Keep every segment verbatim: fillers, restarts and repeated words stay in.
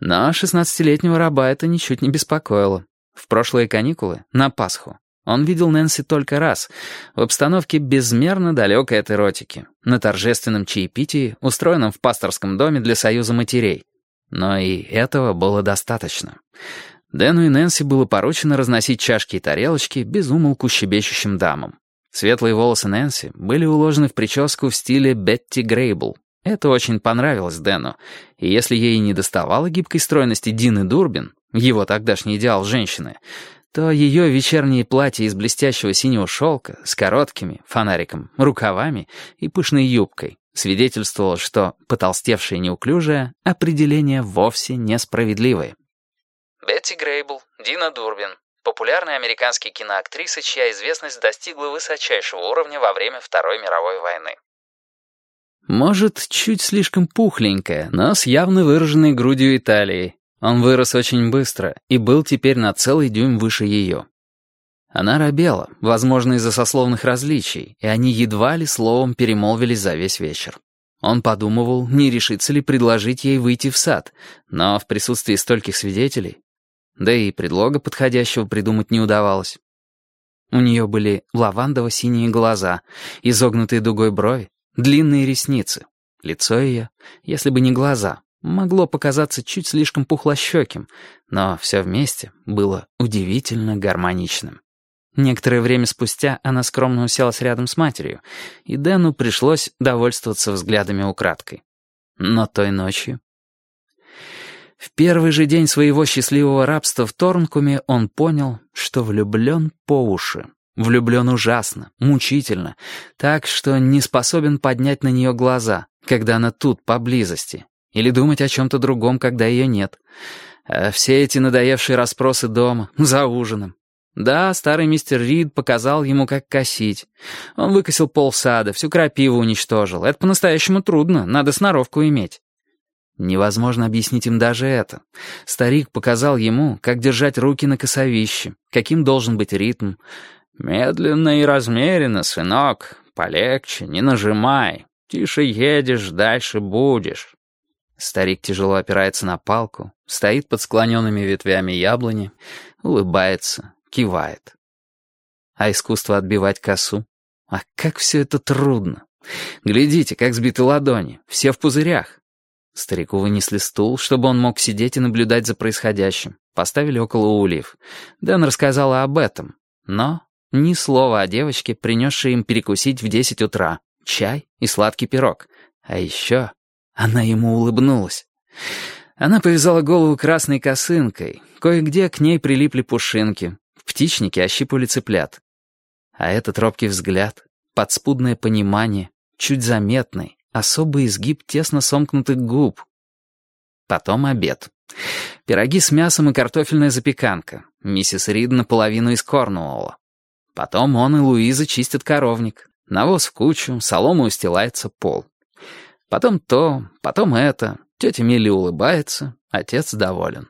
Но шестнадцатилетнего раба это ничуть не беспокоило. В прошлые каникулы, на Пасху, он видел Нэнси только раз, в обстановке безмерно далекой от эротики, на торжественном чаепитии, устроенном в пасторском доме для союза матерей. Но и этого было достаточно. Дэну и Нэнси было поручено разносить чашки и тарелочки без умолку щебечущим дамам. Светлые волосы Нэнси были уложены в прическу в стиле Бетти Грейбл. Это очень понравилось Дэну, и если ей не доставало гибкой стройности Дины Дурбин, его тогдашний идеал женщины, то ее вечернее платье из блестящего синего шелка с короткими, фонариком, рукавами и пышной юбкой свидетельствовало, что потолстевшее и неуклюжее определение вовсе несправедливое. Бетти Грейбл, Дина Дурбин. Популярная американская киноактриса, чья известность достигла высочайшего уровня во время Второй мировой войны. Может, чуть слишком пухленькая, но с явно выраженной грудью и талией. Он вырос очень быстро и был теперь на целый дюйм выше ее. Она робела, возможно, из-за сословных различий, и они едва ли словом перемолвились за весь вечер. Он подумывал, не решится ли предложить ей выйти в сад, но в присутствии стольких свидетелей... Да и предлога подходящего придумать не удавалось. У нее были лавандово-синие глаза, изогнутые дугой брови, длинные ресницы. Лицо ее, если бы не глаза, могло показаться чуть слишком пухлощеким, но все вместе было удивительно гармоничным. Некоторое время спустя она скромно уселась рядом с матерью, и Дэну пришлось довольствоваться взглядами украдкой. Но той ночью... В первый же день своего счастливого рабства в Торнкуме он понял, что влюблен по уши. Влюблен ужасно, мучительно, так что не способен поднять на нее глаза, когда она тут, поблизости, или думать о чем-то другом, когда ее нет. А все эти надоевшие расспросы дома, за ужином. Да, старый мистер Рид показал ему, как косить. Он выкосил пол сада, всю крапиву уничтожил. Это по-настоящему трудно, надо сноровку иметь. Невозможно объяснить им даже это. Старик показал ему, как держать руки на косовище, каким должен быть ритм. «Медленно и размеренно, сынок, полегче, не нажимай. Тише едешь, дальше будешь». Старик тяжело опирается на палку, стоит под склоненными ветвями яблони, улыбается, кивает. А искусство отбивать косу? А как все это трудно! Глядите, как сбиты ладони, все в пузырях. Старику вынесли стул, чтобы он мог сидеть и наблюдать за происходящим. Поставили около ульев. Дэн рассказала об этом. Но ни слова о девочке, принесшей им перекусить в десять утра. Чай и сладкий пирог. А еще она ему улыбнулась. Она повязала голову красной косынкой. Кое-где к ней прилипли пушинки. В птичнике ощипывали цыплят. А этот робкий взгляд, подспудное понимание, чуть заметный, особый изгиб тесно сомкнутых губ. Потом обед. Пироги с мясом и картофельная запеканка. Миссис Рид наполовину из Корнуолла. Потом он и Луиза чистят коровник. Навоз в кучу, солома устилается пол. Потом то, потом это. Тетя Милли улыбается, отец доволен.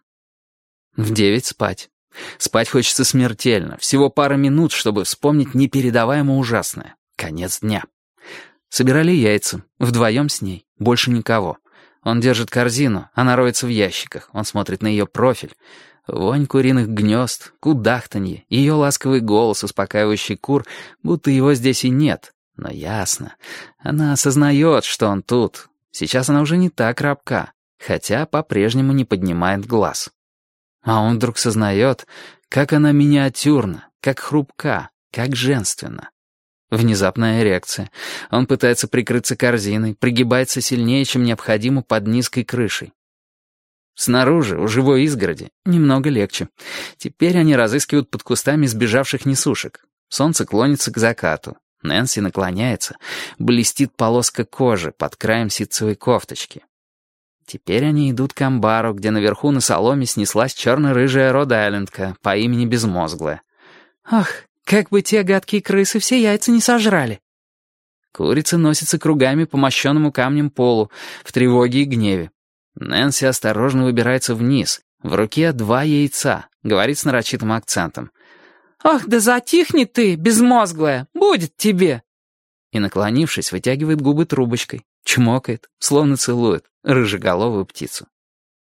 В девять спать. Спать хочется смертельно. Всего пара минут, чтобы вспомнить непередаваемо ужасное. Конец дня. Собирали яйца. Вдвоем с ней. Больше никого. Он держит корзину, она роется в ящиках. Он смотрит на ее профиль. Вонь куриных гнезд, кудахтанье, ее ласковый голос, успокаивающий кур, будто его здесь и нет. Но ясно. Она осознает, что он тут. Сейчас она уже не так рабка, хотя по-прежнему не поднимает глаз. А он вдруг сознает, как она миниатюрна, как хрупка, как женственна. Внезапная эрекция. Он пытается прикрыться корзиной, пригибается сильнее, чем необходимо под низкой крышей. Снаружи, у живой изгороди, немного легче. Теперь они разыскивают под кустами сбежавших несушек. Солнце клонится к закату. Нэнси наклоняется. Блестит полоска кожи под краем ситцевой кофточки. Теперь они идут к амбару, где наверху на соломе снеслась черно-рыжая Род-Айлендка по имени Безмозглая. «Ах, как бы те гадкие крысы все яйца не сожрали!» Курица носится кругами по мощенному камнем полу, в тревоге и гневе. Нэнси осторожно выбирается вниз. В руке два яйца, говорит с нарочитым акцентом. «Ах, да затихни ты, безмозглая, будет тебе!» И, наклонившись, вытягивает губы трубочкой, чмокает, словно целует рыжеголовую птицу.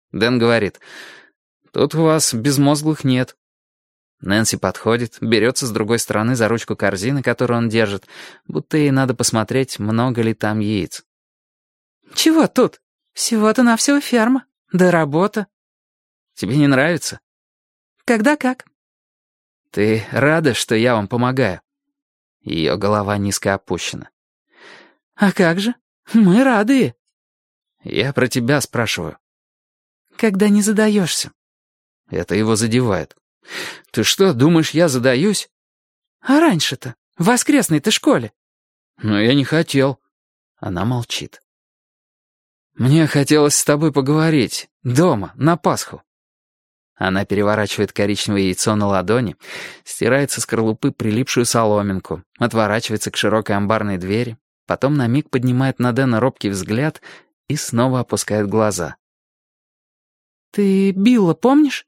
Дэн говорит: «Тут у вас безмозглых нет». Нэнси подходит, берется с другой стороны за ручку корзины, которую он держит, будто ей надо посмотреть, много ли там яиц. «Чего тут? Всего-то навсего ферма. Да работа». «Тебе не нравится?» «Когда как». «Ты рада, что я вам помогаю?» Ее голова низко опущена. «А как же? Мы рады». «Я про тебя спрашиваю». «Когда не задаешься». Это его задевает. «Ты что, думаешь, я задаюсь?» «А раньше-то? В воскресной-то школе». «Но я не хотел». Она молчит. «Мне хотелось с тобой поговорить. Дома, на Пасху». Она переворачивает коричневое яйцо на ладони, стирает со скорлупы прилипшую соломинку, отворачивается к широкой амбарной двери, потом на миг поднимает на Дэна робкий взгляд и снова опускает глаза. «Ты Билла помнишь?»